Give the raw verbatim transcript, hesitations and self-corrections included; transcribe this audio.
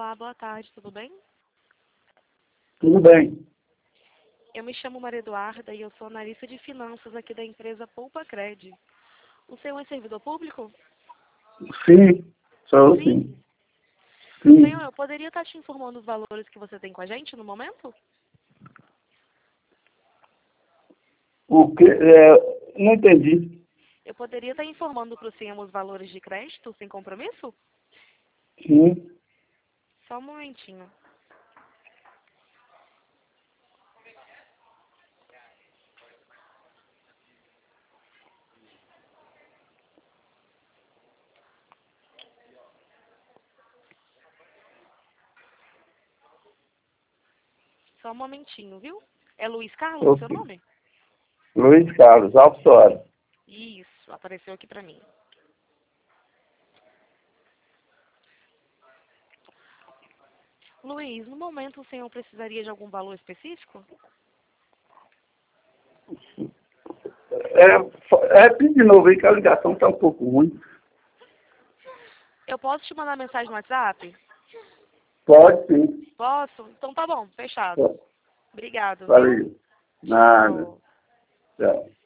Olá, boa tarde, tudo bem? Tudo bem. Eu me chamo Maria Eduarda e eu sou analista de finanças aqui da empresa Poupa Cred. O senhor é servidor público? Sim, sou Sim. sim. Sim. Senhor, eu poderia estar te informando os valores que você tem com a gente no momento? O que? É, não entendi. Eu poderia estar informando para o senhor os valores de crédito sem compromisso? Sim. Só um momentinho. Só um momentinho, viu? É Luiz Carlos o seu Ok. nome? Luiz Carlos, Alves Soares. Isso, apareceu aqui para mim. Luiz, no momento o senhor precisaria de algum valor específico? É, fo- repete de novo aí que a ligação está um pouco ruim. Eu posso te mandar mensagem no WhatsApp? Pode sim. Posso? Então tá bom, fechado. Pode. Obrigado, viu? Valeu. Nada. Tchau. Tchau.